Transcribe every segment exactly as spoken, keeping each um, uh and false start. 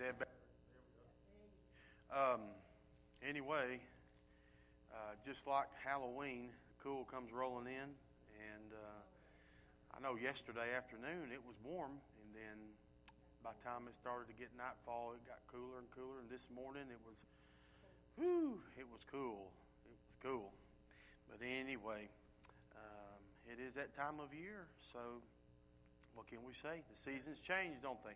dead back. Um, anyway, uh, just like Halloween, cool comes rolling in, and uh, I know yesterday afternoon it was warm, and then by the time it started to get nightfall, it got cooler and cooler, and this morning it was, whew, it was cool. It was cool. But anyway, um, it is that time of year, so what can we say? The seasons change, don't they?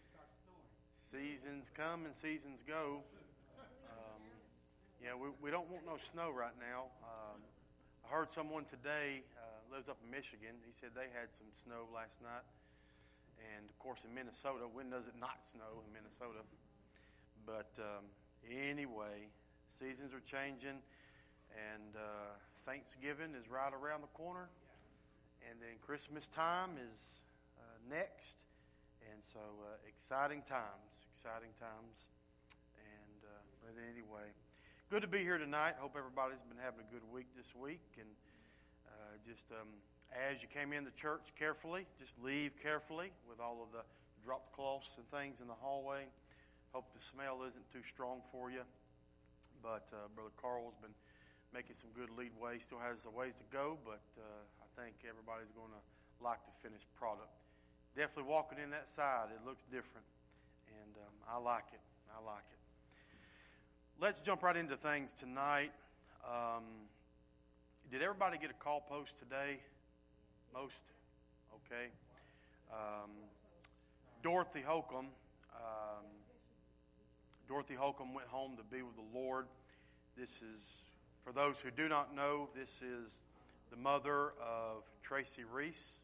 Seasons come and seasons go. Um, yeah, we, we don't want no snow right now. Um, I heard someone today uh, lives up in Michigan. He said they had some snow last night. And, of course, in Minnesota, when does it not snow in Minnesota? But um, anyway, seasons are changing. And uh, Thanksgiving is right around the corner. And then Christmas time is uh, next. And so uh, exciting times, exciting times. And uh, but anyway, good to be here tonight. Hope everybody's been having a good week this week. And uh, just um, as you came in the church carefully, just leave carefully with all of the drop cloths and things in the hallway. Hope the smell isn't too strong for you. But uh, Brother Carl's been making some good lead way. Still has a ways to go, but uh, I think everybody's going to like the finished product. Definitely walking in that side, it looks different, and um, I like it. I like it. Let's jump right into things tonight. Um, did everybody get a call post today? Most? Okay. Um, Dorothy Holcomb. Um, Dorothy Holcomb went home to be with the Lord. This is, for those who do not know, this is the mother of Tracy Reese.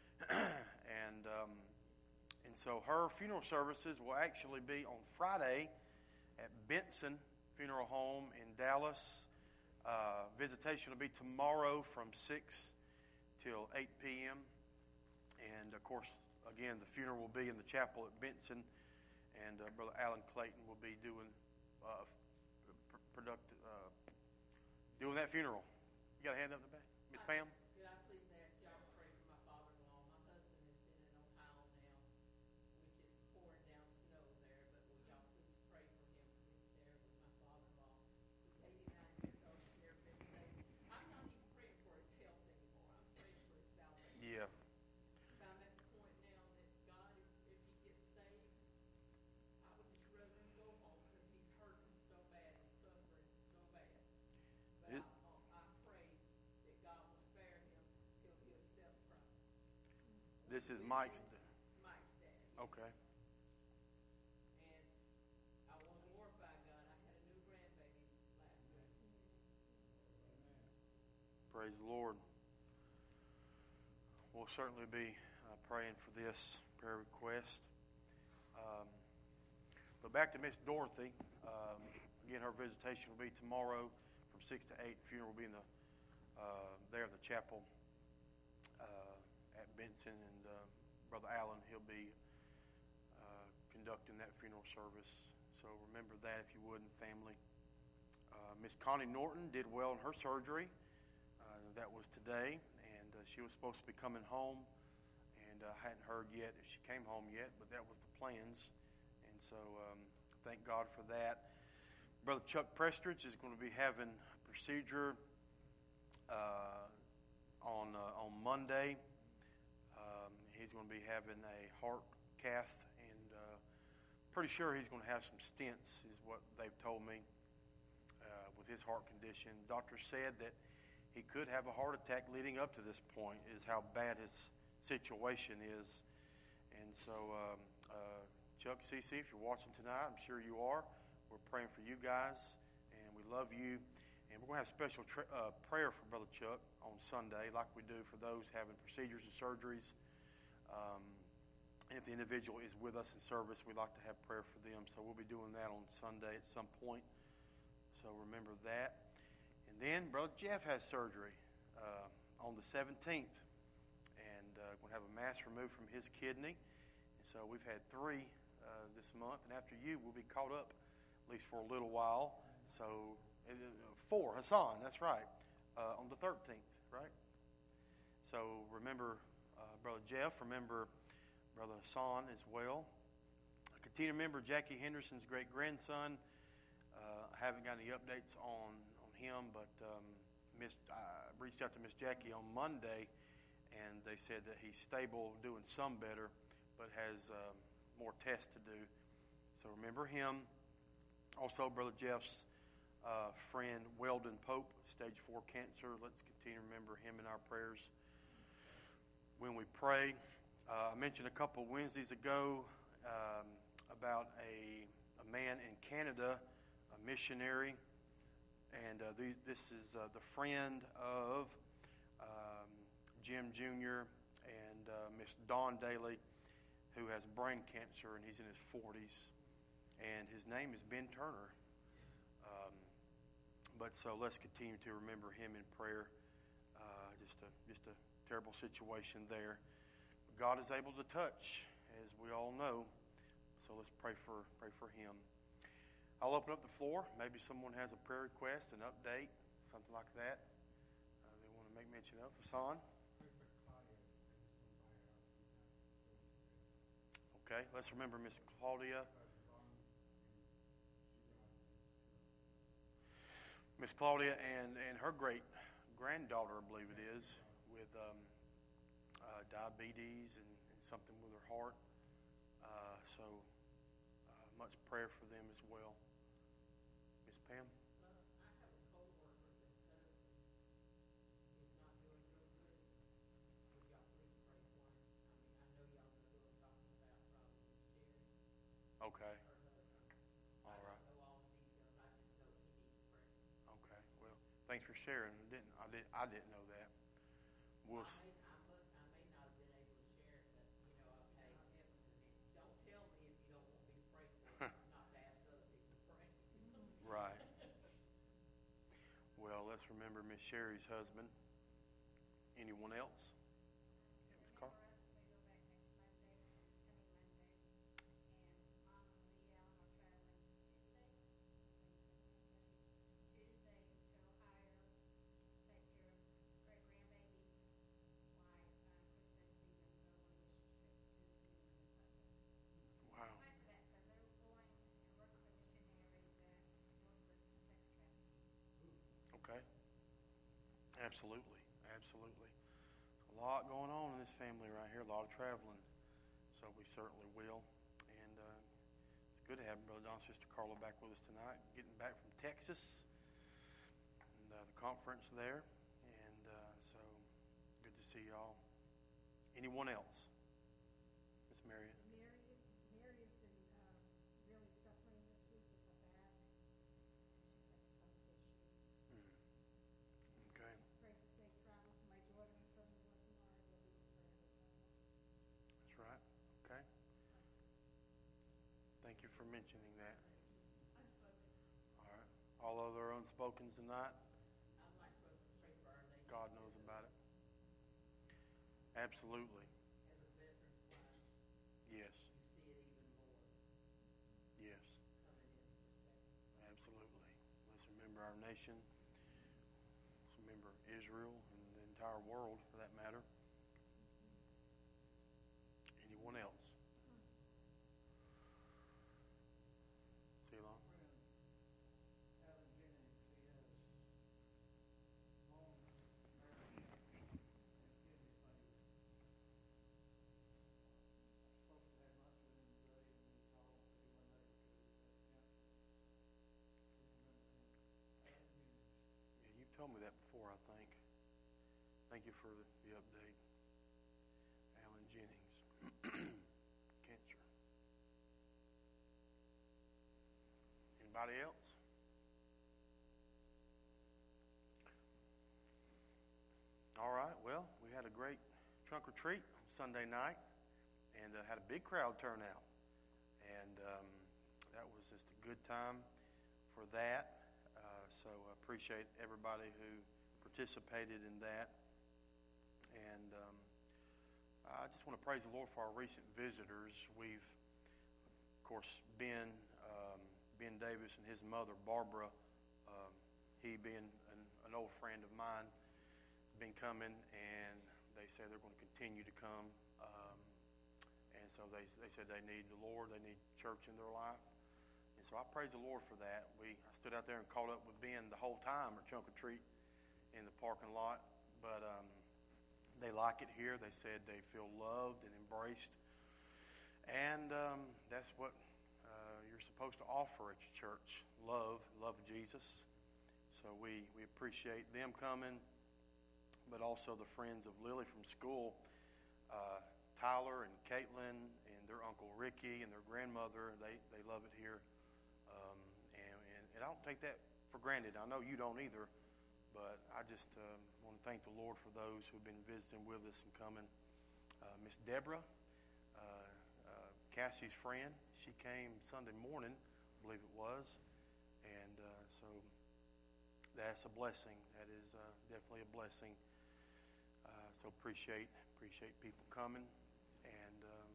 and um, and so her funeral services will actually be on Friday at Benson Funeral Home in Dallas. Uh, visitation will be tomorrow from six till eight p.m. And, of course, again, the funeral will be in the chapel at Benson. And uh, Brother Alan Clayton will be doing uh, productive, uh, doing that funeral. You got a hand up in the back? Miss Pam? Could I please ask y'all to pray for my father-in-law? My husband has been in Ohio now, which is pouring down snow there, but will y'all please pray for him? He's there with my father-in-law. He's eighty-nine years old. He's never been saved. I'm not even praying for his health anymore. I'm praying for his salvation. Yeah. I'm at the point now that God, if, if he gets saved, I would just rather him go home because he's hurting so bad. He's suffering so bad. But It, I, I pray that God will spare him till he accepts Christ. this is Mike's. Mike's dad. Okay. And I want to glorify God. I had a new grandbaby last week. Praise the Lord. We'll certainly be uh, praying for this prayer request. Um, but back to Miss Dorothy. Um, again, her visitation will be tomorrow from six to eight. Funeral will be in the uh, there in the chapel uh, at Benson, and uh, Brother Allen, he'll be uh, conducting that funeral service. So remember that if you would, and family. Uh, Miss Connie Norton did well in her surgery. Uh, that was today, and uh, she was supposed to be coming home, and I uh, hadn't heard yet if she came home yet, but that was the plans, and so um, thank God for that. Brother Chuck Prestridge is going to be having a procedure uh, on uh, on Monday. Um, he's going to be having a heart cath, and uh, pretty sure he's going to have some stents, is what they've told me, uh, with his heart condition. Doctor said that he could have a heart attack leading up to this point, is how bad his situation is. And so, um, uh, Chuck, C C, if you're watching tonight, I'm sure you are. We're praying for you guys, and we love you. And we're going to have special tra- uh, prayer for Brother Chuck on Sunday, like we do for those having procedures and surgeries. Um, and if the individual is with us in service, we'd like to have prayer for them. So we'll be doing that on Sunday at some point. So remember that. And then Brother Jeff has surgery uh, on the seventeenth. And uh, going to have a mass removed from his kidney. And so we've had three uh, this month. And after you, we'll be caught up, at least for a little while. So uh, four, Hassan, that's right, uh, on the thirteenth, right? So remember uh, Brother Jeff. Remember Brother Hassan as well. Continue to remember Jackie Henderson's great grandson. Uh, I haven't got any updates on, on him, but um, Miss, I reached out to Miss Jackie on Monday, and they said that he's stable, doing some better, but has um, more tests to do. So remember him. Also, Brother Jeff's uh, friend, Weldon Pope, stage four cancer. Let's continue to remember him in our prayers when we pray. Uh, I mentioned a couple Wednesdays ago um, about a, a man in Canada, a missionary, and uh, these, this is uh, the friend of um, Jim Junior and uh, Miss Dawn Daly, who has brain cancer, and he's in his forties. And his name is Ben Turner. Um, but so let's continue to remember him in prayer. Uh, just a just a terrible situation there. But God is able to touch, as we all know. So let's pray for pray for him. I'll open up the floor. Maybe someone has a prayer request, an update, something like that. Uh, they want to make mention of. Hassan? Okay, let's remember Miss Claudia. Miss Claudia and, and her great granddaughter, I believe it is, with um, uh, diabetes and, and something with her heart. Uh, so uh, much prayer for them as well. Miss Pam? Uh, I have a coworker that's husband is not doing real good. Would y'all please pray for him? I mean, I know y'all know who I'm talking about, probably Miss Sherry, Okay. her husband. All I right. don't know all the details. I just know he needs prayer. Okay. Well, thanks for sharing. I didn't I did I didn't know that. We'll I s- may, I must, I may not have been able to share it, but, you know, okay, Evans, and don't tell me if you don't want me to pray for him, not to ask other people to pray. right. Well, let's remember Miss Sherry's husband. Anyone else? Yeah, Miss Carr? Wow. Okay. Absolutely. Absolutely. A lot going on in this family right here, a lot of traveling. So we certainly will. And uh, it's good to have Brother Don and Sister Carla back with us tonight, getting back from Texas and uh, the conference there. And uh, so good to see y'all. Anyone else? Miss Marion? Mary, Mary has been um, really suffering this week with her back. She's got stomach issues. Mm. Okay. Just pray for safe travel for my daughter and son who lives in Oregon. We will pray for someone. That's right. Okay. Thank you for mentioning that. Unspoken. All right. All other unspokens tonight? I'd like for us to pray for our nation. God knows about it. Absolutely. As a veteran's wife, Yes. you see it even more Yes. coming into perspective. Absolutely. Let's remember our nation. Let's remember Israel and the entire world, for that matter. Anyone else? Ceylon? Alan Jennings, he has lung, nerve, and kidney failure. I was supposed to have lunch with him today, and he called, but he wasn't able to, he had cancer. We remember him. Alan Jennings. Yeah, you told me that before, I think. Thank you for the, the update. Alan Jennings. Cancer. Anybody else? All right. Well, we had a great trunk or treat Sunday night, and uh, had a big crowd turnout, and um, that was just a good time for that. Uh, so I appreciate everybody who participated in that, and um, I just want to praise the Lord for our recent visitors. We've, of course, Ben um, Ben Davis and his mother Barbara. Um, he being an, an old friend of mine, been coming, and they say they're going to continue to come. Um, and so they they said they need the Lord, they need church in their life. And so I praise the Lord for that. We I stood out there and caught up with Ben the whole time or trunk or treat in the parking lot, but um, they like it here. They said they feel loved and embraced, and um, that's what uh, you're supposed to offer at your church: love, love of Jesus. So we we appreciate them coming, but also the friends of Lily from school, uh, Tyler and Caitlin and their uncle Ricky and their grandmother. They they love it here, um, and, and and I don't take that for granted. I know you don't either. But I just um, want to thank the Lord for those who've been visiting with us and coming. Uh, Miss Deborah, uh, uh, Cassie's friend, she came Sunday morning, I believe it was, and uh, so that's a blessing. That is uh, definitely a blessing. Uh, so appreciate appreciate people coming, and um,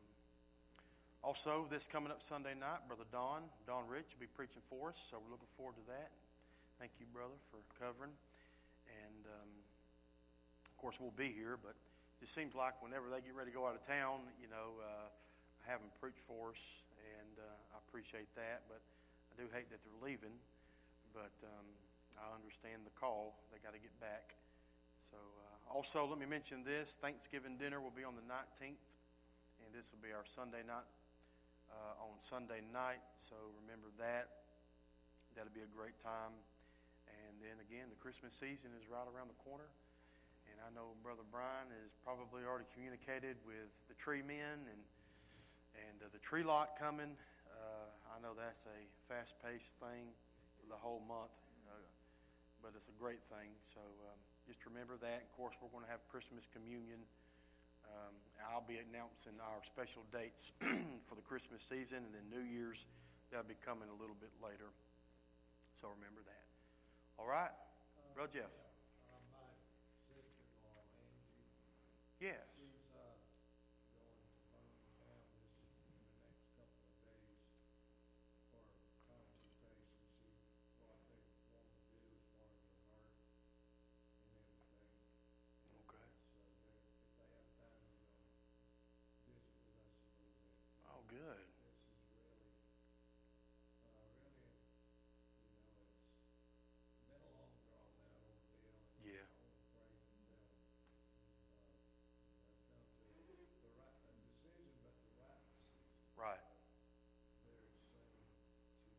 also this coming up Sunday night, Brother Don Don Rich will be preaching for us. So we're looking forward to that. Thank you, brother, for covering. And, um, of course, we'll be here, but it just seems like whenever they get ready to go out of town, you know, uh, I have them preach for us, and uh, I appreciate that. But I do hate that they're leaving, but um, I understand the call. They got to get back. So uh, also, let me mention this. Thanksgiving dinner will be on the nineteenth, and this will be our Sunday night uh, on Sunday night. So remember that. That'll be a great time. And then again, the Christmas season is right around the corner. And I know Brother Brian has probably already communicated with the tree men and and uh, the tree lot coming. Uh, I know that's a fast-paced thing for the whole month, uh, but it's a great thing. So um, just remember that. Of course, we're going to have Christmas communion. Um, I'll be announcing our special dates for the Christmas season, and then New Year's. That'll be coming a little bit later. So remember that. All right, Uh, Brother Jeff. Uh, my sister-in-law, Angie, Yes. she's uh, going to Birmingham this in the next couple of days for consultation. See what they want to do as far as her heart and everything. Okay. So they're, if they have time, they're going to visit with us a little bit. Oh, good. This is really, uh, really, you know, it's been a long, drawn out ordeal. And Yeah. I want to pray for them. Uh, they've come to the right a decision, but the right decision. Right. Very soon she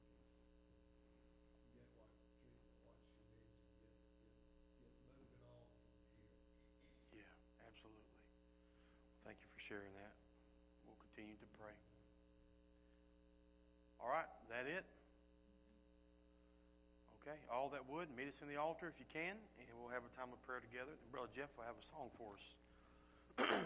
can get what treatment, what she needs, and get get get moving on from here. Yeah, absolutely. Thank you for sharing that. We'll continue to pray. All right, that it? Okay, all that would, meet us in the altar if you can, and we'll have a time of prayer together. And Brother Jeff will have a song for us.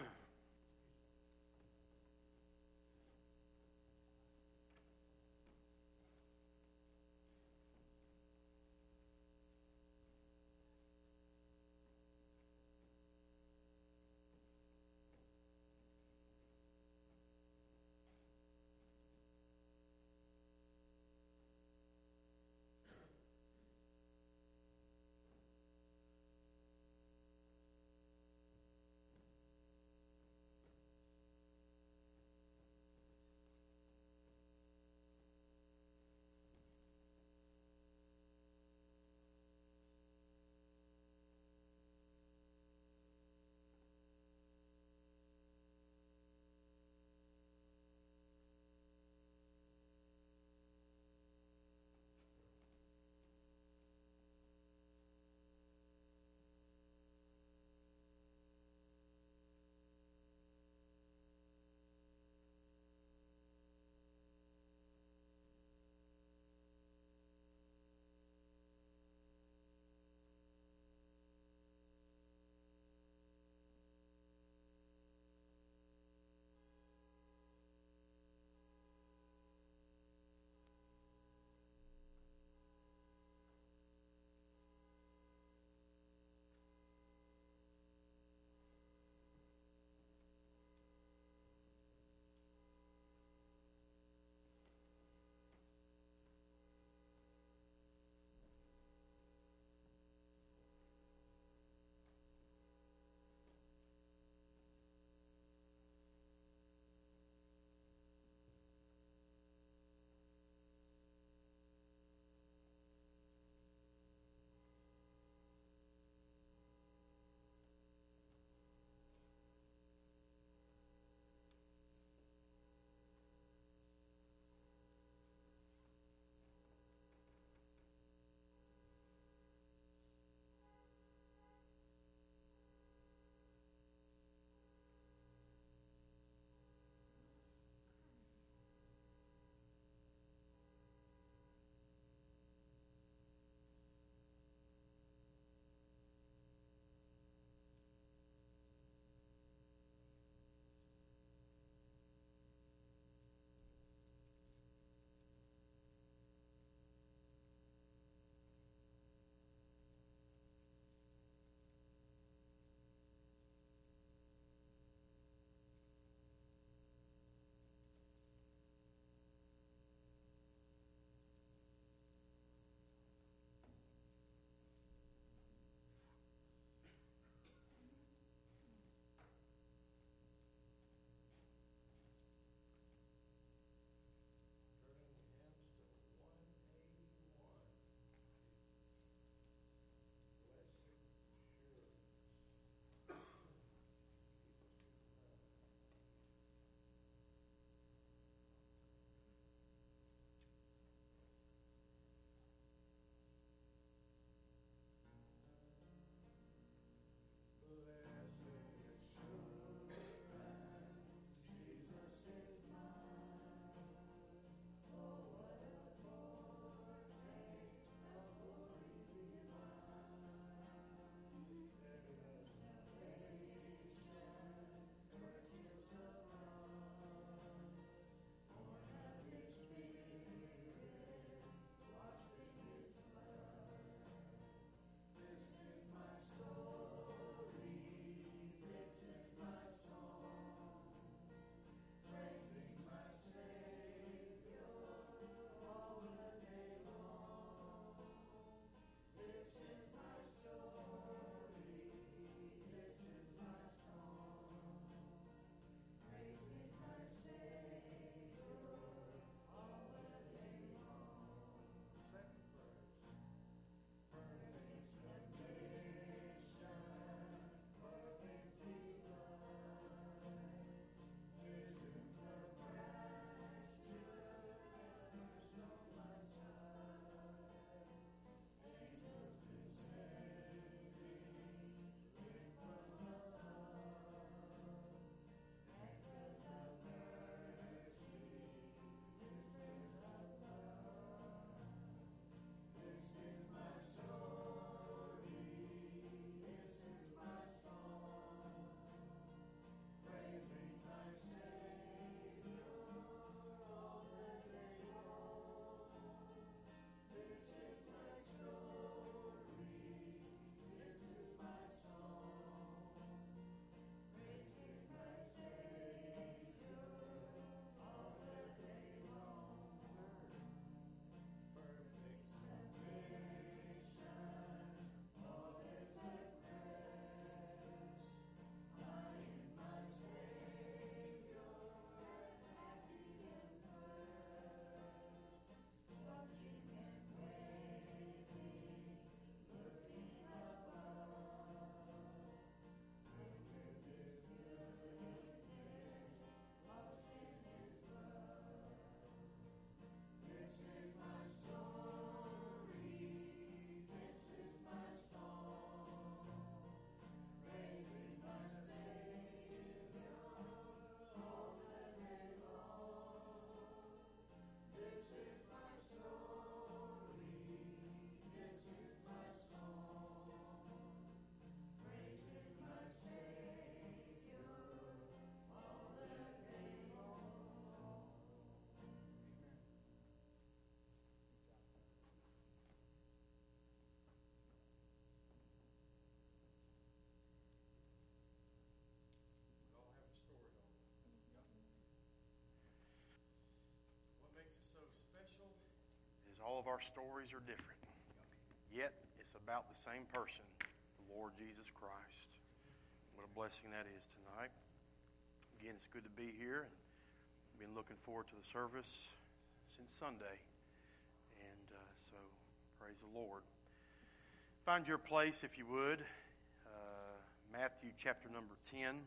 all of our stories are different. Yet, it's about the same person, the Lord Jesus Christ. What a blessing that is tonight. Again, it's good to be here. I've been looking forward to the service since Sunday. And uh, so, praise the Lord. Find your place, if you would. Uh, Matthew chapter number ten.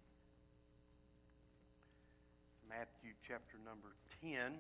Matthew chapter number ten.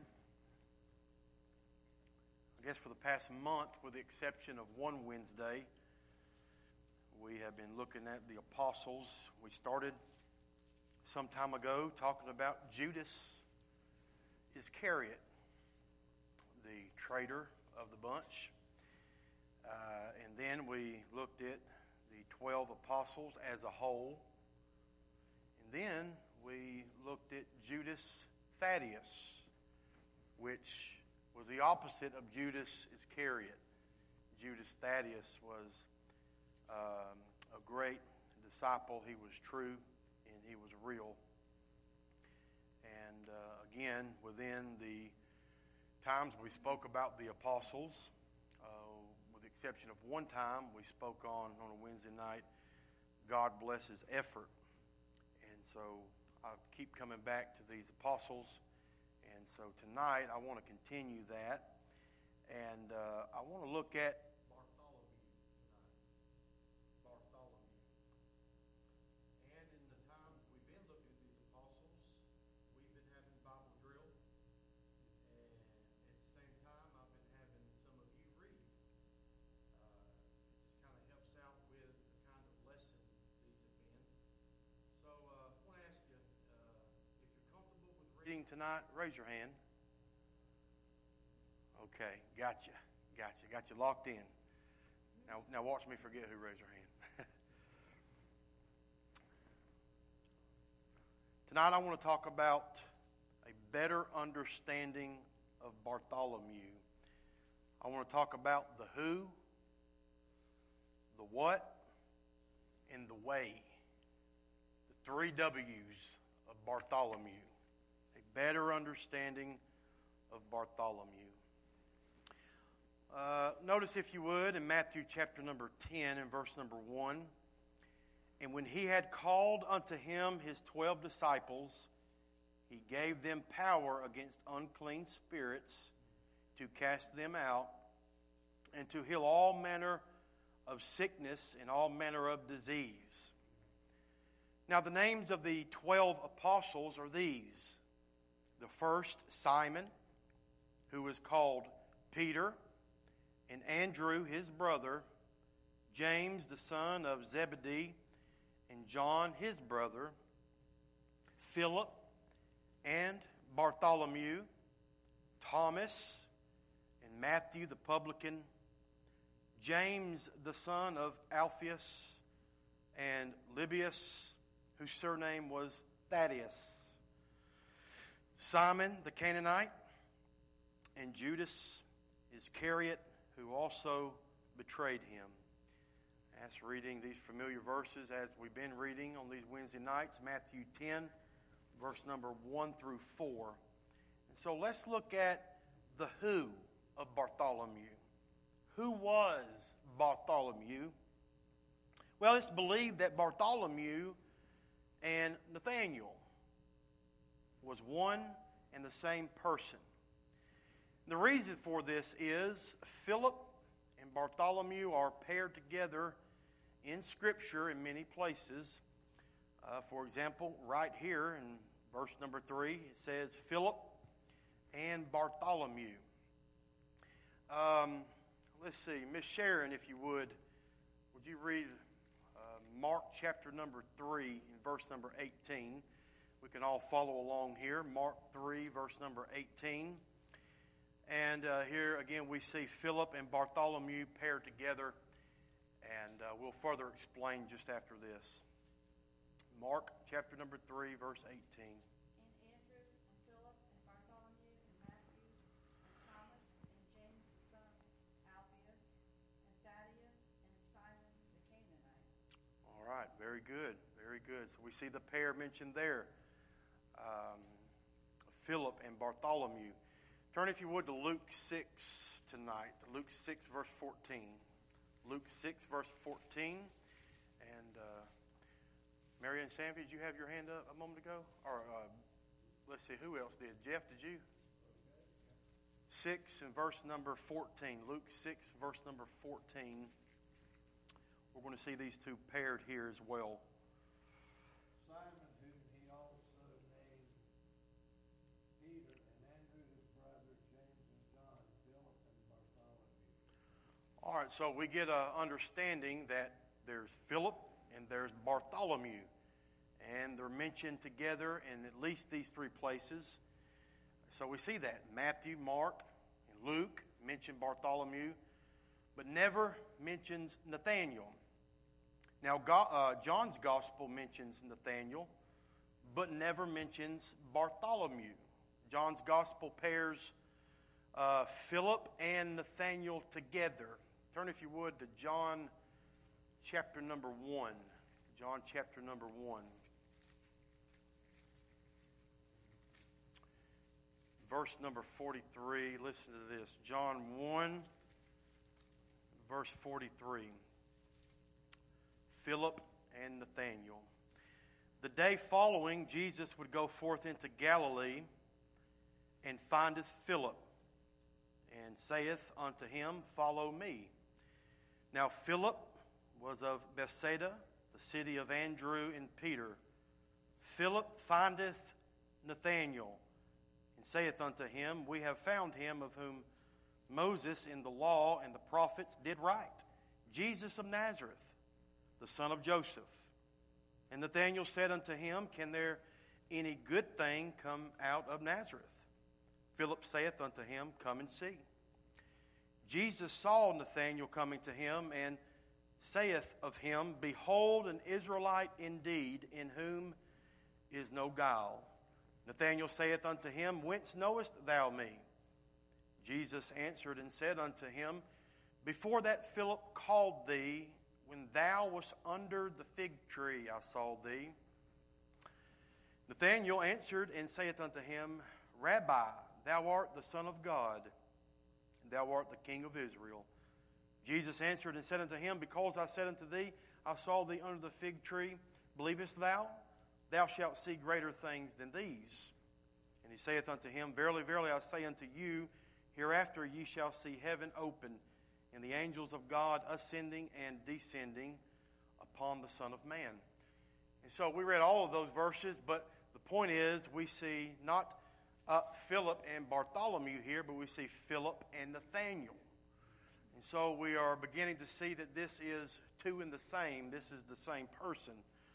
I guess for the past month, with the exception of one Wednesday, we have been looking at the apostles. We started some time ago talking about Judas Iscariot, the traitor of the bunch. Uh, and then we looked at the twelve apostles as a whole. And then we looked at Judas Thaddeus, which was the opposite of Judas Iscariot. Judas Thaddeus was um, a great disciple. He was true and he was real. And uh, again, within the times we spoke about the apostles, uh, with the exception of one time we spoke on on a Wednesday night, God bless his effort. And so I keep coming back to these apostles. And so tonight I want to continue that. And uh, I want to look at Bartholomew tonight. Bartholomew. And in the time we've been looking at these apostles, we've been having Bible drill. And at the same time, I've been having some of you read. Uh, it just kind of helps out with the kind of lesson these have been. So uh, I want to ask you, uh, if you're comfortable with reading tonight, raise your hand. Okay, gotcha, gotcha, got you locked in. Now, now watch me forget who raised their hand. Tonight I want to talk about a better understanding of Bartholomew. I want to talk about the who, the what, and the way. The three W's of Bartholomew. A better understanding of Bartholomew. Uh, notice, if you would, in Matthew chapter number ten and verse number one, and when he had called unto him his twelve disciples, he gave them power against unclean spirits to cast them out, and to heal all manner of sickness and all manner of disease. Now the names of the twelve apostles are these. The first, Simon, who was called Peter, and Andrew, his brother, James, the son of Zebedee, and John, his brother, Philip, and Bartholomew, Thomas, and Matthew the publican, James, the son of Alphaeus, and Lebbaeus, whose surname was Thaddeus, Simon the Canaanite, and Judas Iscariot, who also betrayed him. As reading these familiar verses as we've been reading on these Wednesday nights, Matthew ten, verse number one through four. And so let's look at the who of Bartholomew. Who was Bartholomew? Well, it's believed that Bartholomew and Nathaniel was one and the same person. The reason for this is Philip and Bartholomew are paired together in Scripture in many places. Uh, for example, right here in verse number three, it says Philip and Bartholomew. Um, let's see, Miss Sharon, if you would, would you read uh, Mark chapter number three and verse number eighteen? We can all follow along here. Mark three, verse number eighteen. And uh, here again we see Philip and Bartholomew paired together, and uh, we'll further explain just after this. Mark chapter number three, verse eighteen. And Andrew and Philip and Bartholomew and Matthew and Thomas and James the son of Alphaeus and Thaddeus and Simon the Canaanite. All right, very good, very good. So we see the pair mentioned there, um, Philip and Bartholomew. Turn, if you would, to Luke six tonight. Luke six, verse fourteen. Luke six, verse fourteen. And uh, Mary and Sam, did you have your hand up a moment ago? Or uh, let's see, who else did? Jeff, did you? six and verse number fourteen. Luke six, verse number fourteen. We're going to see these two paired here as well. Simon, whom he also named Peter, and Andrew his brother, James and John, Philip and Bartholomew. All right, so we get an understanding that there's Philip and there's Bartholomew. And they're mentioned together in at least these three places. So we see that. Matthew, Mark, and Luke mention Bartholomew, but never mentions Nathaniel. Now, God, uh, John's gospel mentions Nathaniel, but never mentions Bartholomew. John's gospel pairs uh, Philip and Nathaniel together. Turn, if you would, to John chapter number one. John chapter number one. Verse number forty-three. Listen to this. John one, verse forty-three. Philip and Nathanael. The day following, Jesus would go forth into Galilee, and findeth Philip, and saith unto him, Follow me. Now Philip was of Bethsaida, the city of Andrew and Peter. Philip findeth Nathanael, and saith unto him, We have found him of whom Moses in the law and the prophets did write, Jesus of Nazareth, the son of Joseph. And Nathanael said unto him, Can there any good thing come out of Nazareth? Philip saith unto him, Come and see. Jesus saw Nathanael coming to him, and saith of him, Behold, an Israelite indeed, in whom is no guile. Nathanael saith unto him, Whence knowest thou me? Jesus answered and said unto him, Before that Philip called thee, when thou wast under the fig tree, I saw thee. Nathanael answered and saith unto him, Rabbi, thou art the Son of God, and thou art the King of Israel. Jesus answered and said unto him, Because I said unto thee, I saw thee under the fig tree, believest thou? Thou shalt see greater things than these. And he saith unto him, Verily, verily, I say unto you, hereafter ye shall see heaven open, and the angels of God ascending and descending upon the Son of Man. And so we read all of those verses, but the point is we see not uh, Philip and Bartholomew here, but we see Philip and Nathanael. And so we are beginning to see that this is two in the same. This is the same person.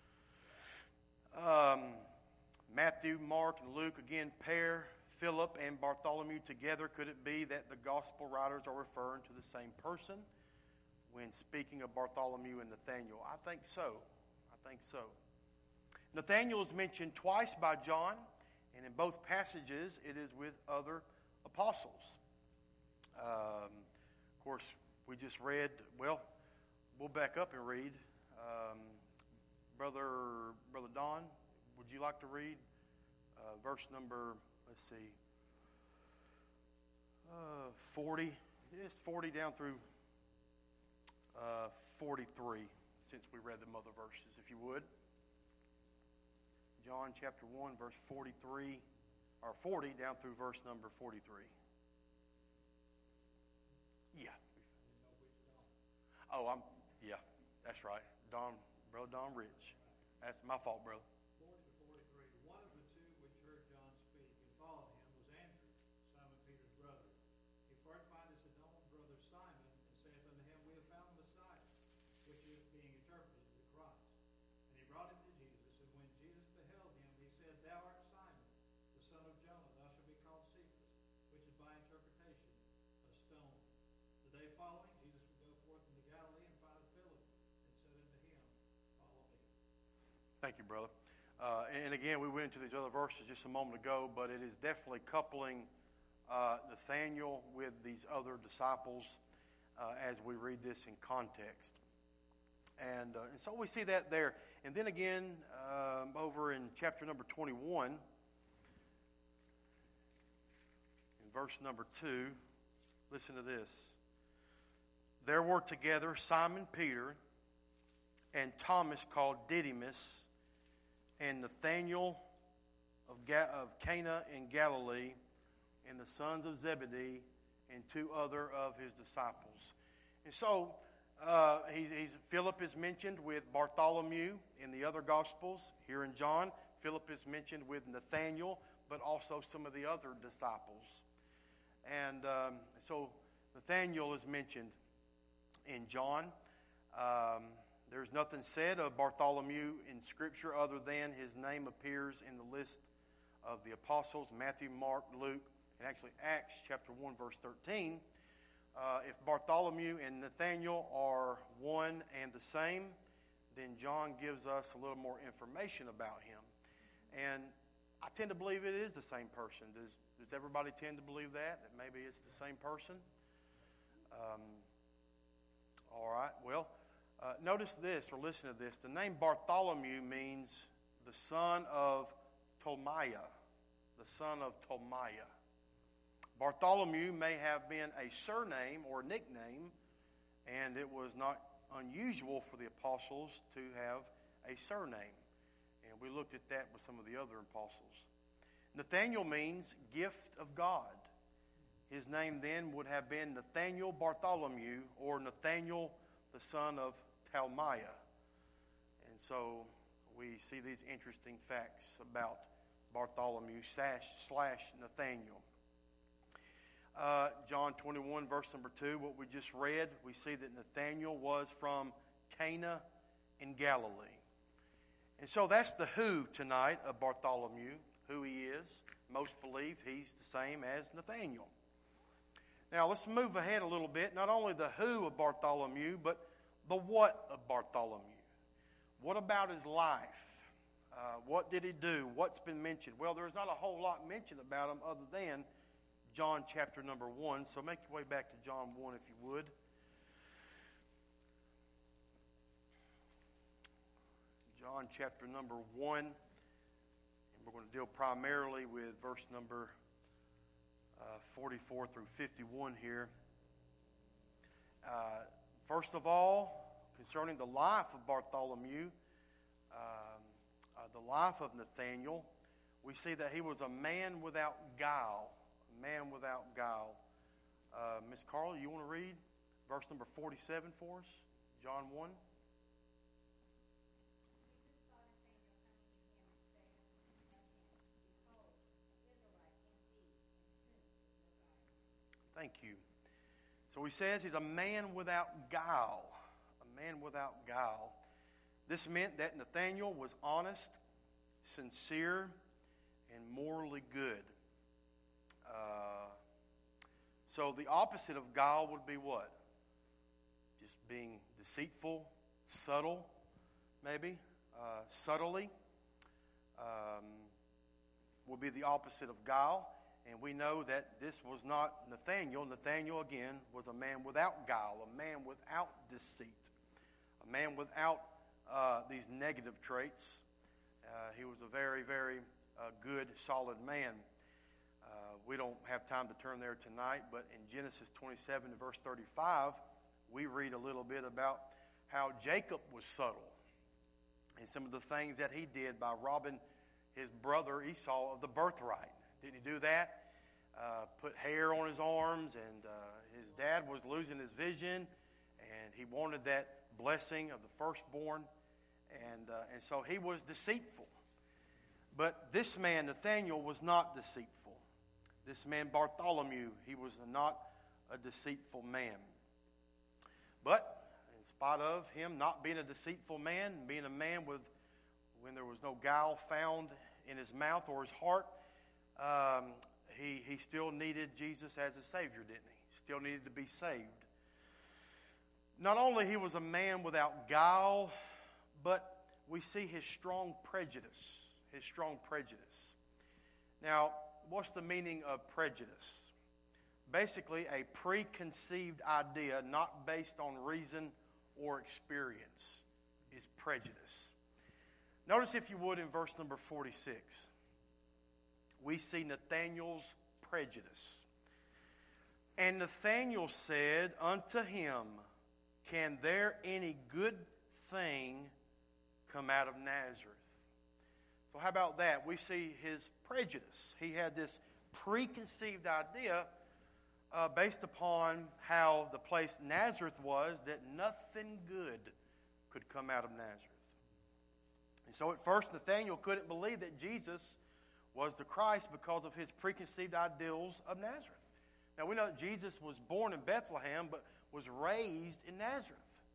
Um, Matthew, Mark, and Luke again pair Philip and Bartholomew together. Could it be that the gospel writers are referring to the same person when speaking of Bartholomew and Nathanael? I think so. I think so. Nathanael is mentioned twice by John, and in both passages it is with other apostles. Um, of course, we just read, well, we'll back up and read. Um, Brother, Brother Don, would you like to read uh, verse number, let's see, uh, forty? It's forty down through uh, forty-three, since we read the other verses, if you would. John chapter one, verse forty-three, or forty down through verse number forty-three. Yeah. Oh, I'm, yeah, that's right. Don, Brother Don Rich. That's my fault, brother. forty to forty-three. One of the two which heard John speak and followed him was Andrew, Simon Peter's brother. He first findeth his own brother Simon, and saith unto him, We have found the Messiah, which is being interpreted the Christ. And he brought him to Jesus, and when Jesus beheld him, he said, Thou art Simon, the son of Jonah, thou shalt be called Cephas, which is by interpretation a stone. The day following, Jesus would go forth into Galilee and findeth Philip, and said unto him, Follow me. Thank you, brother. Uh, and again, we went into these other verses just a moment ago, but it is definitely coupling uh, Nathanael with these other disciples uh, as we read this in context. And, uh, and so we see that there. And then again, um, over in chapter number twenty-one, in verse number two. Listen to this. There were together Simon Peter and Thomas called Didymus and Nathanael of, Ga- of Cana in Galilee and the sons of Zebedee and two other of his disciples. And so uh, he's, he's, Philip is mentioned with Bartholomew in the other Gospels. Here in John, Philip is mentioned with Nathanael, but also some of the other disciples. And um, so Nathanael is mentioned in John. Um, there's nothing said of Bartholomew in Scripture other than his name appears in the list of the apostles, Matthew, Mark, Luke, and actually Acts chapter one, verse thirteen. Uh, if Bartholomew and Nathanael are one and the same, then John gives us a little more information about him. And I tend to believe it is the same person. Does, does everybody tend to believe that? That maybe it's the same person? Um, all right. Well, uh, notice this or listen to this. The name Bartholomew means the son of Ptolemiah. The son of Ptolemiah. Bartholomew may have been a surname or nickname, and it was not unusual for the apostles to have a surname. And we looked at that with some of the other apostles. Nathanael means gift of God. His name then would have been Nathanael Bartholomew, or Nathanael the son of Ptolemiah. And so we see these interesting facts about Bartholomew slash, slash Nathanael. Uh, John twenty-one, verse number two, what we just read, we see that Nathanael was from Cana in Galilee. And so that's the who tonight of Bartholomew, who he is. Most believe he's the same as Nathanael. Now let's move ahead a little bit. Not only the who of Bartholomew, but the what of Bartholomew. What about his life? Uh, what did he do? What's been mentioned? Well, there's not a whole lot mentioned about him other than John chapter number one. So make your way back to John one if you would. John chapter number one. And we're going to deal primarily with verse number uh, forty-four through fifty-one here. Uh, first of all, concerning the life of Bartholomew, um, uh, the life of Nathanael, we see that he was a man without guile. Man without guile. Uh, Miss Carla, you want to read verse number forty-seven for us? John one. Thank you. So he says he's a man without guile. A man without guile. This meant that Nathanael was honest, sincere, and morally good. Uh, so the opposite of guile would be what? Just being deceitful, subtle, maybe, uh, subtly, um, would be the opposite of guile. And we know that this was not Nathanael. Nathanael, again, was a man without guile, a man without deceit, a man without uh, these negative traits. Uh, he was a very, very uh, good, solid man. Uh, we don't have time to turn there tonight, but in Genesis twenty-seven, verse thirty-five, we read a little bit about how Jacob was subtle and some of the things that he did by robbing his brother Esau of the birthright. Didn't he do that? Uh, put hair on his arms, and uh, his dad was losing his vision, and he wanted that blessing of the firstborn, and uh, and so he was deceitful. But this man, Nathanael, was not deceitful. This man, Bartholomew, he was not a deceitful man. But in spite of him not being a deceitful man, being a man with when there was no guile found in his mouth or his heart, um, he, he still needed Jesus as a Savior, didn't he? Still needed to be saved. Not only he was a man without guile, but we see his strong prejudice. His strong prejudice. Now, what's the meaning of prejudice? Basically, a preconceived idea not based on reason or experience is prejudice. Notice, if you would, in verse number forty-six, we see Nathanael's prejudice. And Nathanael said unto him, Can there any good thing come out of Nazareth? So how about that? We see his prejudice. He had this preconceived idea uh, based upon how the place Nazareth was, that nothing good could come out of Nazareth. And so at first Nathanael couldn't believe that Jesus was the Christ because of his preconceived ideals of Nazareth. Now we know that Jesus was born in Bethlehem but was raised in Nazareth.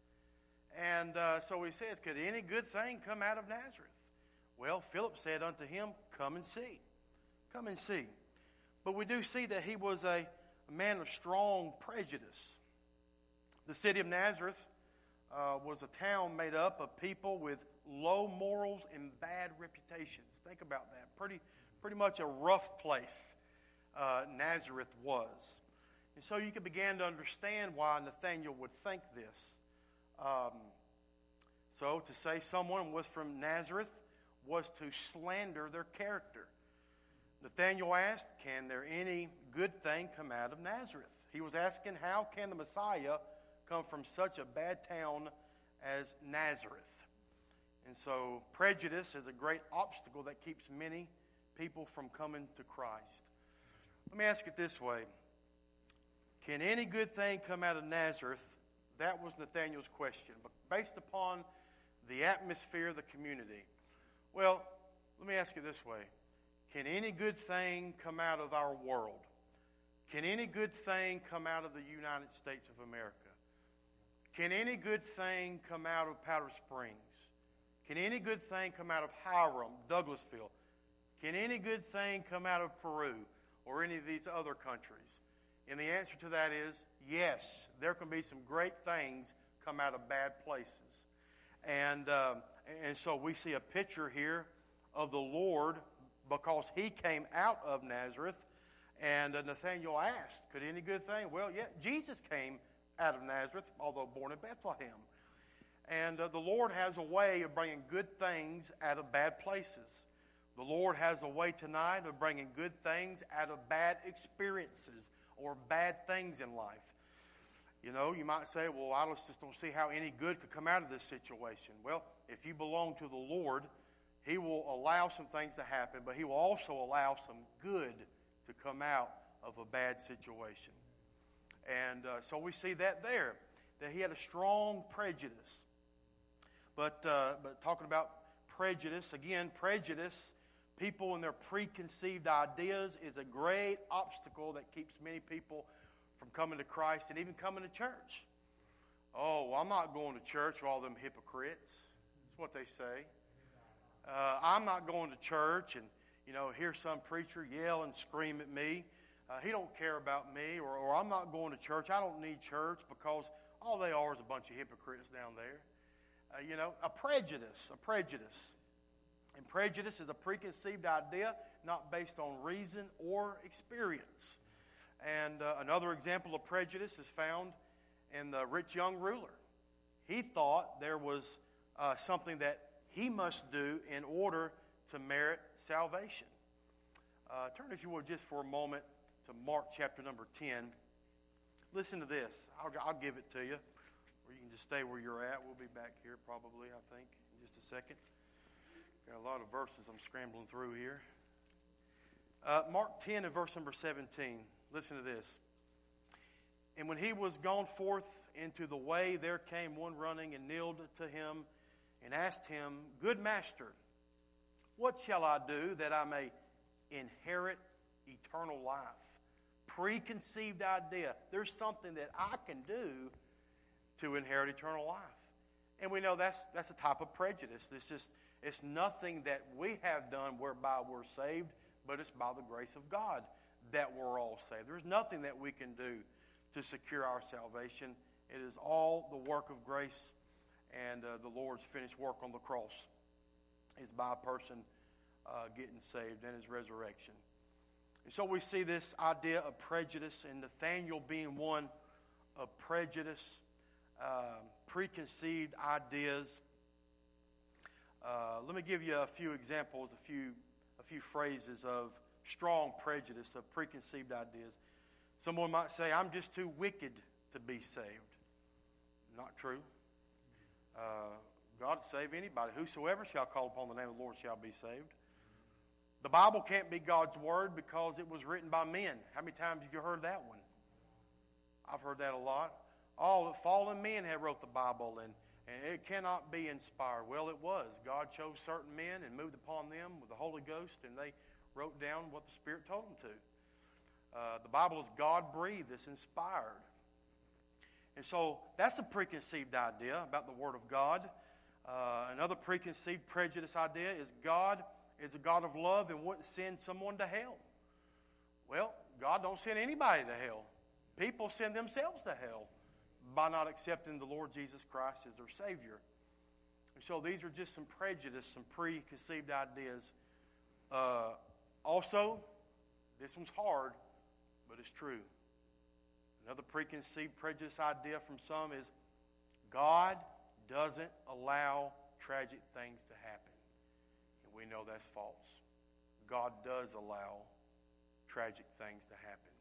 And uh, so he says, could any good thing come out of Nazareth? Well, Philip said unto him, Come and see. Come and see. But we do see that he was a, a man of strong prejudice. The city of Nazareth uh, was a town made up of people with low morals and bad reputations. Think about that. Pretty, pretty much a rough place uh, Nazareth was. And so you can begin to understand why Nathanael would think this. Um, so to say someone was from Nazareth was to slander their character. Nathanael asked, Can there any good thing come out of Nazareth? He was asking, how can the Messiah come from such a bad town as Nazareth? And so prejudice is a great obstacle that keeps many people from coming to Christ. Let me ask it this way. Can any good thing come out of Nazareth? That was Nathanael's question, but based upon the atmosphere of the community. Well, let me ask you this way. Can any good thing come out of our world? Can any good thing come out of the United States of America? Can any good thing come out of Powder Springs? Can any good thing come out of Hiram, Douglasville? Can any good thing come out of Peru or any of these other countries? And the answer to that is yes, there can be some great things come out of bad places. And um, and so we see a picture here of the Lord because he came out of Nazareth. And uh, Nathanael asked, could any good thing? Well, yeah, Jesus came out of Nazareth, although born in Bethlehem. And uh, the Lord has a way of bringing good things out of bad places. The Lord has a way tonight of bringing good things out of bad experiences or bad things in life. You know, you might say, well, I just don't see how any good could come out of this situation. Well, if you belong to the Lord, he will allow some things to happen, but he will also allow some good to come out of a bad situation. And uh, so we see that there, that he had a strong prejudice. But, uh, but talking about prejudice, again, prejudice, people and their preconceived ideas is a great obstacle that keeps many people from coming to Christ and even coming to church. Oh, well, I'm not going to church with all them hypocrites. That's what they say. Uh, I'm not going to church and, you know, hear some preacher yell and scream at me. Uh, he don't care about me. Or, or I'm not going to church. I don't need church because all they are is a bunch of hypocrites down there. Uh, you know, a prejudice, a prejudice. And prejudice is a preconceived idea not based on reason or experience. And uh, another example of prejudice is found in the rich young ruler. He thought there was uh, something that he must do in order to merit salvation. Uh, turn, if you would, just for a moment to Mark chapter number ten. Listen to this. I'll, I'll give it to you. Or you can just stay where you're at. We'll be back here probably, I think, in just a second. Got a lot of verses I'm scrambling through here. Uh, Mark ten and verse number seventeen. Listen to this. And when he was gone forth into the way, there came one running and kneeled to him and asked him, Good master, what shall I do that I may inherit eternal life? Preconceived idea. There's something that I can do to inherit eternal life. And we know that's that's a type of prejudice. It's just it's nothing that we have done whereby we're saved, but it's by the grace of God that we're all saved. There's nothing that we can do to secure our salvation. It is all the work of grace and uh, the Lord's finished work on the cross is by a person uh, getting saved and his resurrection. And so we see this idea of prejudice, and Nathanael being one of prejudice, uh, preconceived ideas. Uh, let me give you a few examples, a few a few phrases of strong prejudice, of preconceived ideas. Someone might say, I'm just too wicked to be saved. Not true. Uh, God will save anybody. Whosoever shall call upon the name of the Lord shall be saved. The Bible can't be God's word because it was written by men. How many times have you heard that one? I've heard that a lot. All the fallen men have wrote the Bible, and, and it cannot be inspired. Well, it was. God chose certain men and moved upon them with the Holy Ghost, and they wrote down what the Spirit told them to. Uh, the Bible is God-breathed. It's inspired. And so that's a preconceived idea about the Word of God. Uh, another preconceived prejudice idea is God is a God of love and wouldn't send someone to hell. Well, God don't send anybody to hell. People send themselves to hell by not accepting the Lord Jesus Christ as their Savior. And so these are just some prejudice, some preconceived ideas. Uh, also, this one's hard, but it's true. Another preconceived prejudice idea from some is God doesn't allow tragic things to happen. And we know that's false. God does allow tragic things to happen.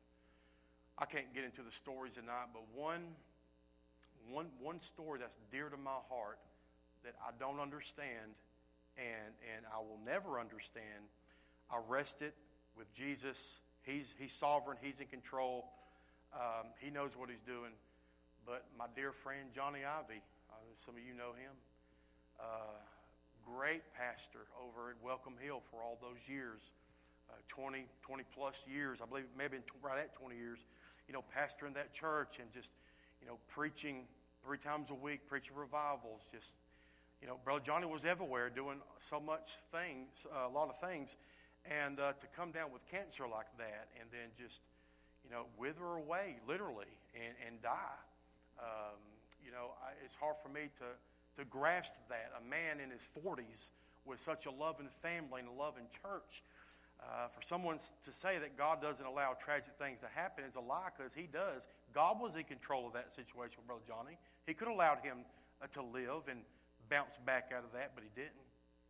I can't get into the stories tonight, but one, one, one story that's dear to my heart that I don't understand and, and I will never understand, I rest it with Jesus. He's, he's sovereign. He's in control. Um, he knows what he's doing. But my dear friend Johnny Ivy, uh, some of you know him, uh, great pastor over at Welcome Hill for all those years, uh, twenty, twenty plus years. I believe maybe right at twenty years, you know, pastoring that church and just, you know, preaching three times a week, preaching revivals. Just, you know, Brother Johnny was everywhere doing so much things, uh, a lot of things. And uh, to come down with cancer like that and then just, you know, wither away, literally, and, and die. Um, you know, I, it's hard for me to, to grasp that. A man in his forties with such a loving family and a loving church. Uh, for someone to say that God doesn't allow tragic things to happen is a lie, because he does. God was in control of that situation with Brother Johnny. He could have allowed him uh, to live and bounce back out of that, but he didn't.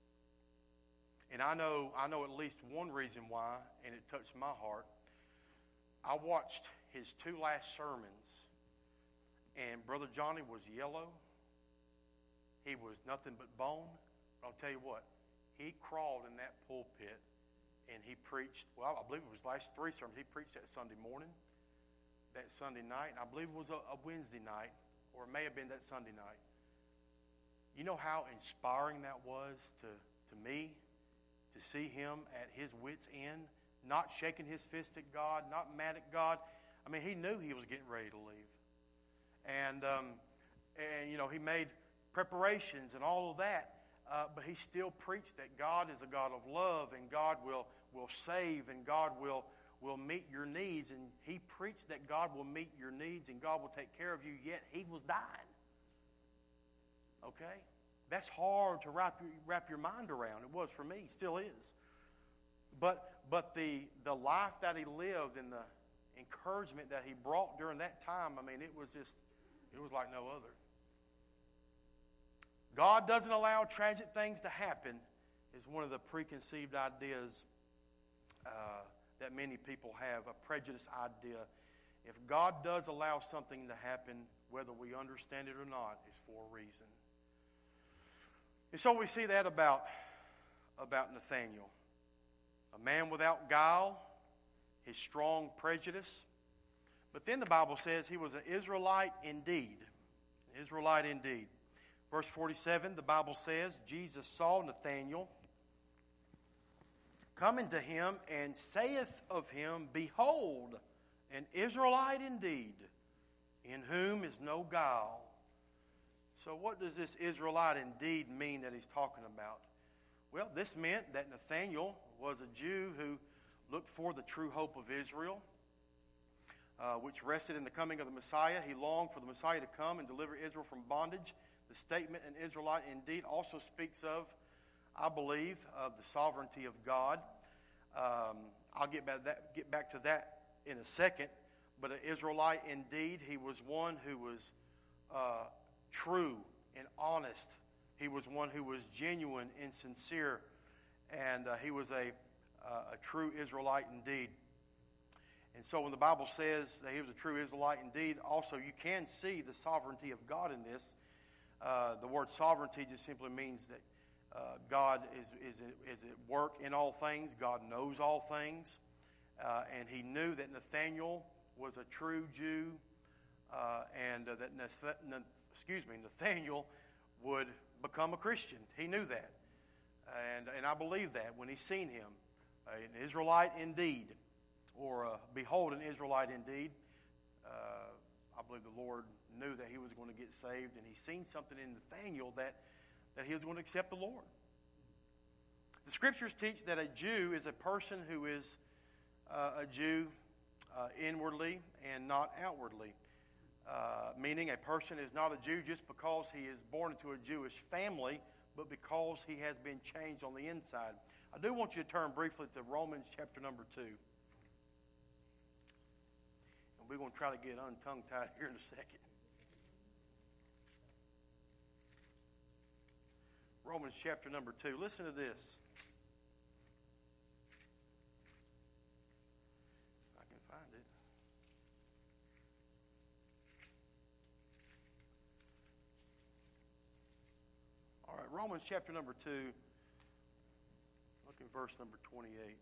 And I know, I know at least one reason why, and it touched my heart. I watched his two last sermons, and Brother Johnny was yellow. He was nothing but bone. But I'll tell you what, he crawled in that pulpit, and he preached, well, I believe it was last three sermons. He preached that Sunday morning, that Sunday night, and I believe it was a, a Wednesday night, or it may have been that Sunday night. You know how inspiring that was to, to me, to see him at his wit's end, not shaking his fist at God, not mad at God. I mean, he knew he was getting ready to leave. And, um, and you know, he made preparations and all of that, uh, but he still preached that God is a God of love, and God will, will save, and God will, will meet your needs. And he preached that God will meet your needs and God will take care of you, yet he was dying. Okay? That's hard to wrap your, wrap your mind around. It was for me. Still is. But but the the life that he lived and the encouragement that he brought during that time, I mean, it was just, it was like no other. God doesn't allow tragic things to happen is one of the preconceived ideas uh, that many people have, a prejudice idea. If God does allow something to happen, whether we understand it or not, is for a reason. And so we see that about, about Nathaniel. A man without guile, his strong prejudice. But then the Bible says he was an Israelite indeed. An Israelite indeed. Verse forty-seven, the Bible says, Jesus saw Nathanael coming to him and saith of him, Behold, an Israelite indeed, in whom is no guile. So what does this Israelite indeed mean that he's talking about? Well, this meant that Nathanael was a Jew who looked for the true hope of Israel, uh, which rested in the coming of the Messiah. He longed for the Messiah to come and deliver Israel from bondage. The statement, an Israelite indeed, also speaks of, I believe, of the sovereignty of God. Um, I'll get back, that, get back to that in a second. But an Israelite indeed, he was one who was uh, true and honest. He was one who was genuine and sincere. And uh, he was a, uh, a true Israelite indeed. And so when the Bible says that he was a true Israelite indeed, also you can see the sovereignty of God in this. Uh, the word sovereignty just simply means that uh, God is, is, is at work in all things. God knows all things. Uh, and he knew that Nathanael was a true Jew, uh, and uh, that Nath- Nath- excuse me, Nathanael would become a Christian. He knew that, and and I believe that when he seen him, uh, an Israelite indeed, or uh, behold, an Israelite indeed. Uh, I believe the Lord knew that he was going to get saved, and he seen something in Nathanael that that he was going to accept the Lord. The Scriptures teach that a Jew is a person who is Uh, a Jew uh, inwardly and not outwardly. Uh, meaning a person is not a Jew just because he is born into a Jewish family, but because he has been changed on the inside. I do want you to turn briefly to Romans chapter number two. And we're going to try to get untongue-tied here in a second. Romans chapter number two. Listen to this. Romans chapter number two, look in verse number twenty-eight.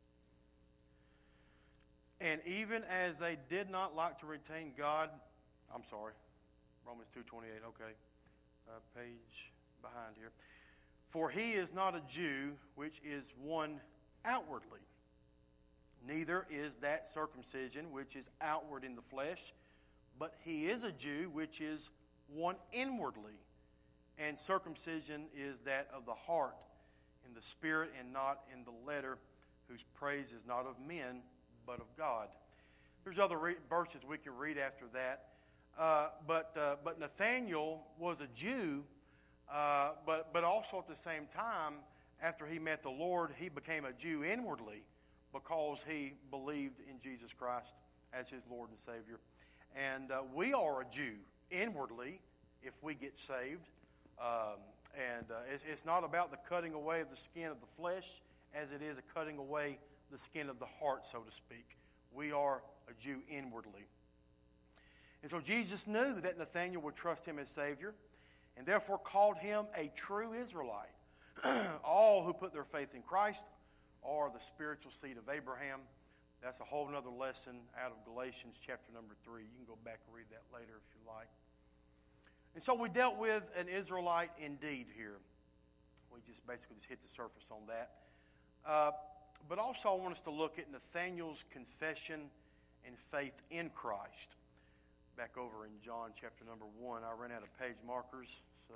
And even as they did not like to retain God, I'm sorry, Romans two twenty-eight, okay, uh, page behind here. For he is not a Jew, which is one outwardly, neither is that circumcision, which is outward in the flesh, but he is a Jew, which is one inwardly. And circumcision is that of the heart, in the spirit and not in the letter, whose praise is not of men, but of God. There's other re- verses we can read after that. Uh, but uh, but Nathanael was a Jew, uh, but, but also at the same time, after he met the Lord, he became a Jew inwardly because he believed in Jesus Christ as his Lord and Savior. And uh, we are a Jew inwardly if we get saved. Um, and uh, it's, it's not about the cutting away of the skin of the flesh as it is a cutting away the skin of the heart, so to speak. We are a Jew inwardly. And so Jesus knew that Nathanael would trust him as Savior and therefore called him a true Israelite. All who put their faith in Christ are the spiritual seed of Abraham. That's a whole other lesson out of Galatians chapter number three. You can go back and read that later if you like. And so we dealt with an Israelite indeed here. We just basically just hit the surface on that. Uh, but also I want us to look at Nathanael's confession and faith in Christ. Back over in John chapter number one. I ran out of page markers, so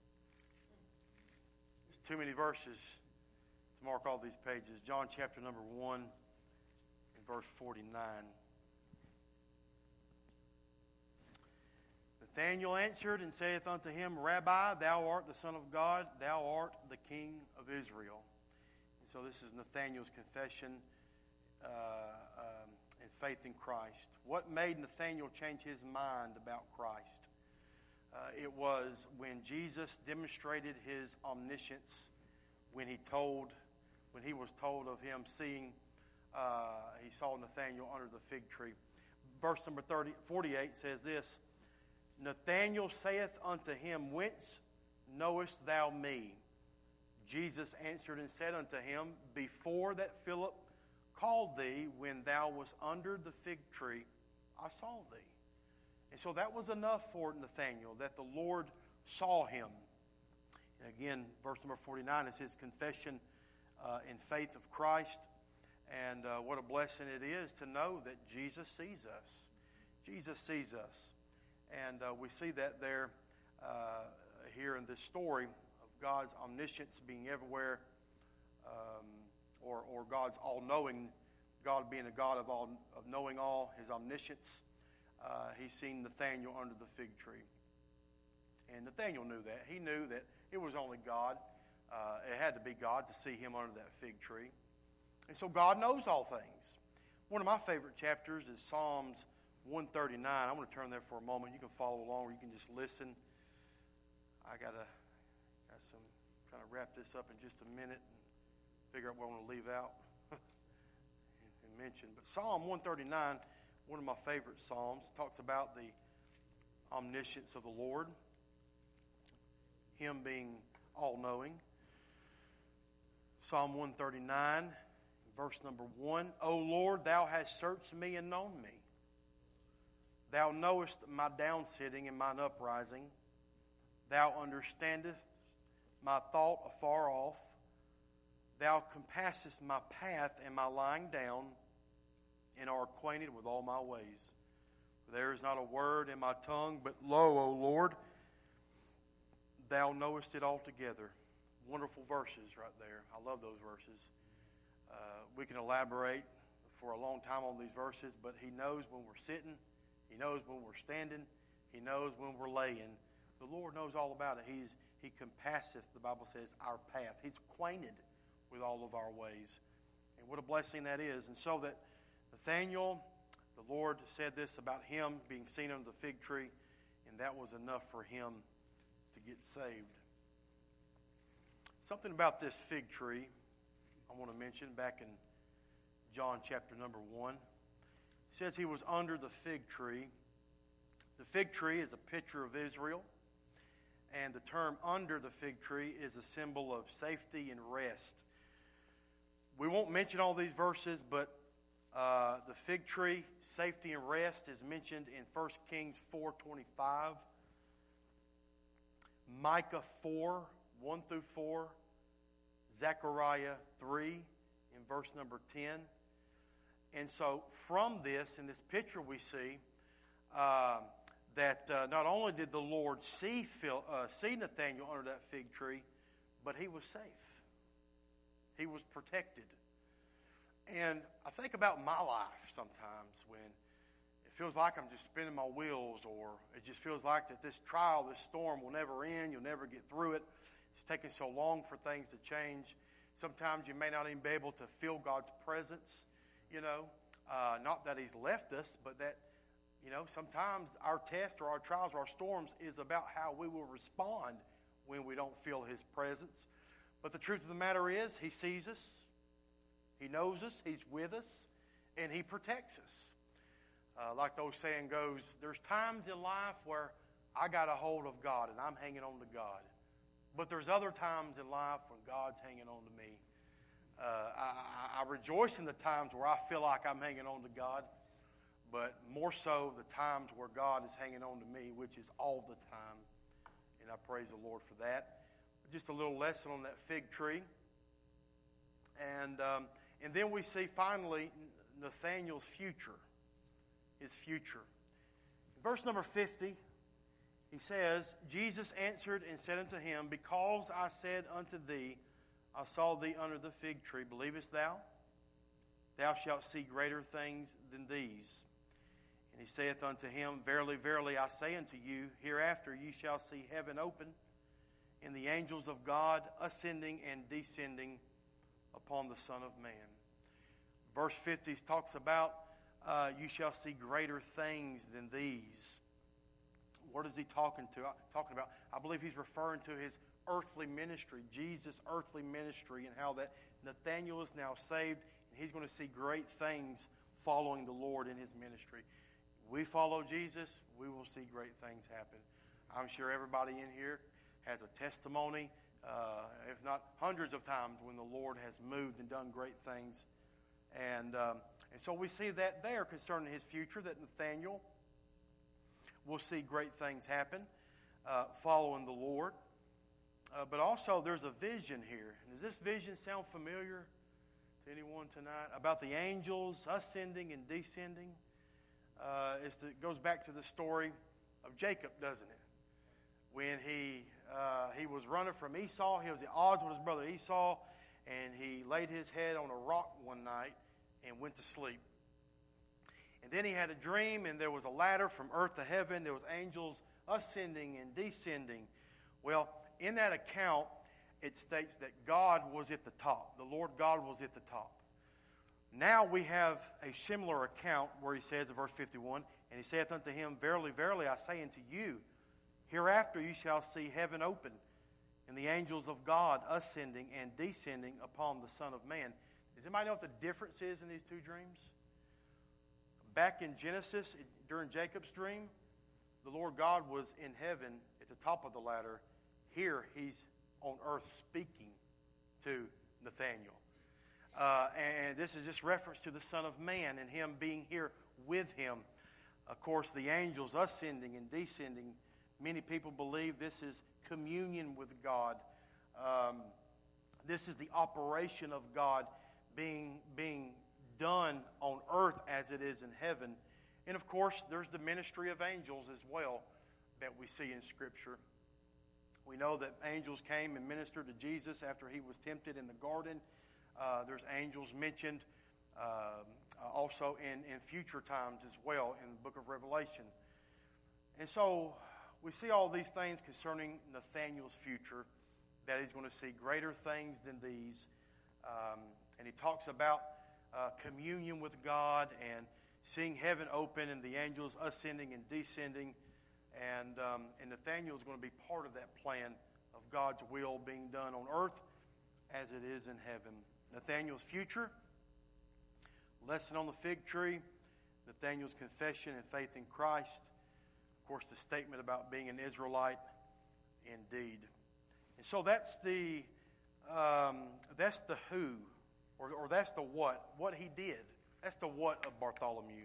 there's too many verses to mark all these pages. John chapter number one and verse forty-nine. Nathanael answered and saith unto him, Rabbi, thou art the Son of God, thou art the King of Israel. And so this is Nathanael's confession uh, um, and faith in Christ. What made Nathanael change his mind about Christ? Uh, it was when Jesus demonstrated his omniscience, when he told, when he was told of him seeing, uh, he saw Nathanael under the fig tree. Verse number thirty, forty-eight says this, Nathanael saith unto him, Whence knowest thou me? Jesus answered and said unto him, Before that Philip called thee, when thou wast under the fig tree, I saw thee. And so that was enough for Nathanael, that the Lord saw him. And again, verse number forty-nine is his confession uh, in faith of Christ. And uh, what a blessing it is to know that Jesus sees us. Jesus sees us. And uh, we see that there uh, here in this story of God's omniscience being everywhere, um, or, or God's all-knowing, God being a God of all of knowing all, his omniscience. Uh, he's seen Nathanael under the fig tree. And Nathanael knew that. He knew that it was only God. Uh, it had to be God to see him under that fig tree. And so God knows all things. One of my favorite chapters is Psalms one thirty-nine. I'm going to turn there for a moment. You can follow along or you can just listen. I got to got some trying to wrap this up in just a minute and figure out what I want to leave out. And mention. But Psalm one thirty-nine, one of my favorite psalms, talks about the omniscience of the Lord, Him being all-knowing. Psalm one thirty-nine, verse number one, O Lord, Thou hast searched me and known me. Thou knowest my downsitting and mine uprising. Thou understandest my thought afar off. Thou compassest my path and my lying down, and art acquainted with all my ways. There is not a word in my tongue, but lo, O Lord, Thou knowest it altogether. Wonderful verses right there. I love those verses. Uh, we can elaborate for a long time on these verses, but He knows when we're sitting. He knows when we're standing. He knows when we're laying. The Lord knows all about it. He's, he compasseth, the Bible says, our path. He's acquainted with all of our ways. And what a blessing that is. And so that Nathanael, the Lord said this about him being seen under the fig tree, and that was enough for him to get saved. Something about this fig tree I want to mention back in John chapter number one. It says he was under the fig tree. The fig tree is a picture of Israel, and the term under the fig tree is a symbol of safety and rest. We won't mention all these verses, but uh, the fig tree, safety and rest, is mentioned in First Kings four twenty-five, Micah four, one through four, Zechariah three in verse number ten. And so from this, in this picture we see uh, that uh, not only did the Lord see, Phil, uh, see Nathanael under that fig tree, but he was safe. He was protected. And I think about my life sometimes when it feels like I'm just spinning my wheels, or it just feels like that this trial, this storm will never end. You'll never get through it. It's taking so long for things to change. Sometimes you may not even be able to feel God's presence, you know. Uh, not that He's left us, but that, you know, sometimes our test or our trials or our storms is about how we will respond when we don't feel His presence. But the truth of the matter is, He sees us, He knows us, He's with us, and He protects us. Uh, like the old saying goes, there's times in life where I got a hold of God and I'm hanging on to God. But there's other times in life when God's hanging on to me. Uh, I, I, I rejoice in the times where I feel like I'm hanging on to God, but more so the times where God is hanging on to me, which is all the time. And I praise the Lord for that. Just a little lesson on that fig tree. And, um, and then we see finally Nathanael's future. His future. In verse number fifty, he says, Jesus answered and said unto him, Because I said unto thee, I saw thee under the fig tree, believest thou? Thou shalt see greater things than these. And he saith unto him, Verily, verily, I say unto you, hereafter ye shall see heaven open, and the angels of God ascending and descending upon the Son of Man. Verse fifty talks about, uh, you shall see greater things than these. What is he talking to? Talking about? I believe he's referring to his earthly ministry, Jesus' earthly ministry, and how that Nathanael is now saved, and he's going to see great things following the Lord in his ministry. We follow Jesus, we will see great things happen. I'm sure everybody in here has a testimony, uh, if not hundreds of times, when the Lord has moved and done great things. And, um, and so we see that there concerning his future, that Nathanael will see great things happen uh, following the Lord. Uh, but also there's a vision here. Does this vision sound familiar to anyone tonight? About the angels ascending and descending. Uh, it's the, it goes back to the story of Jacob, doesn't it? When he uh, he was running from Esau, he was at odds with his brother Esau, and he laid his head on a rock one night and went to sleep. And then he had a dream, and there was a ladder from earth to heaven. There was angels ascending and descending. Well, in that account, it states that God was at the top. The Lord God was at the top. Now we have a similar account where he says in verse fifty-one, And he saith unto him, Verily, verily, I say unto you, hereafter you shall see heaven open, and the angels of God ascending and descending upon the Son of Man. Does anybody know what the difference is in these two dreams? Back in Genesis, during Jacob's dream, the Lord God was in heaven at the top of the ladder. Here, he's on earth speaking to Nathaniel. Uh, and this is just reference to the Son of Man and him being here with him. Of course, the angels ascending and descending. Many people believe this is communion with God. Um, this is the operation of God being, being done on earth as it is in heaven. And of course, there's the ministry of angels as well that we see in Scripture. We know that angels came and ministered to Jesus after he was tempted in the garden. Uh, there's angels mentioned uh, also in, in future times as well in the book of Revelation. And so we see all these things concerning Nathaniel's future, that he's going to see greater things than these. Um, and he talks about uh, communion with God and seeing heaven open and the angels ascending and descending. And, um, and Nathaniel is going to be part of that plan of God's will being done on earth as it is in heaven. Nathaniel's future, lesson on the fig tree, Nathaniel's confession and faith in Christ, of course the statement about being an Israelite indeed. And so that's the um, that's the who, or, or that's the what, what he did. That's the what of Bartholomew.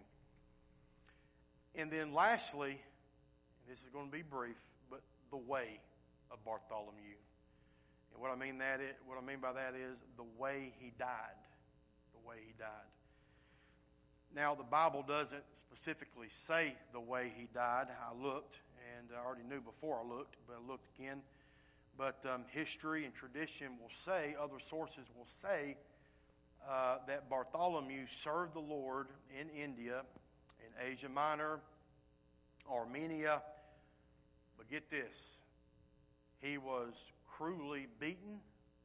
And then lastly, and this is going to be brief, but the way of Bartholomew. And what I mean that is, what I mean by that is the way he died. The way he died. Now, the Bible doesn't specifically say the way he died. I looked, and I already knew before I looked, but I looked again. But um, history and tradition will say, other sources will say, uh, that Bartholomew served the Lord in India, in Asia Minor, Armenia. But get this, he was cruelly beaten,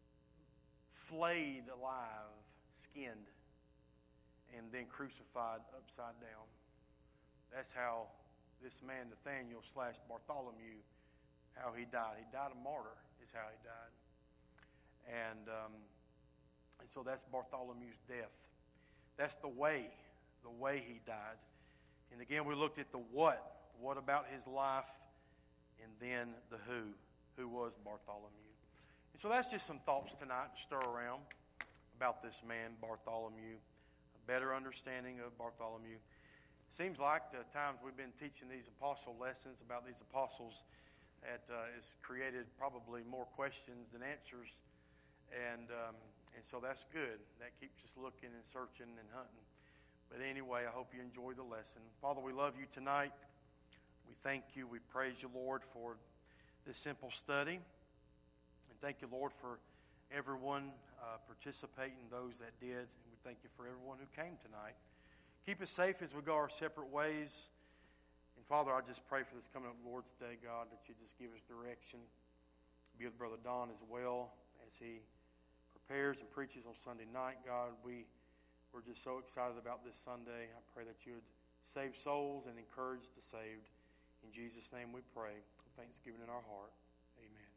flayed alive, skinned, and then crucified upside down. That's how this man Nathaniel slash Bartholomew, how he died. He died a martyr is how he died. And, um, and so that's Bartholomew's death. That's the way, the way he died. And again, we looked at the what, what about his life, and then the who, who was Bartholomew. And so that's just some thoughts tonight to stir around about this man, Bartholomew, a better understanding of Bartholomew. It seems like the times we've been teaching these apostle lessons about these apostles, that uh, has created probably more questions than answers. And um, and so that's good. That keeps us looking and searching and hunting. But anyway, I hope you enjoy the lesson. Father, we love you tonight. We thank you. We praise you, Lord, for this simple study. And thank you, Lord, for everyone uh, participating, those that did. And we thank you for everyone who came tonight. Keep us safe as we go our separate ways. And Father, I just pray for this coming up Lord's Day, God, that you just give us direction. Be with Brother Don as well as he prepares and preaches on Sunday night. God, we, we're just so excited about this Sunday. I pray that you would save souls and encourage the saved. In Jesus' name we pray. Thanksgiving in our heart. Amen.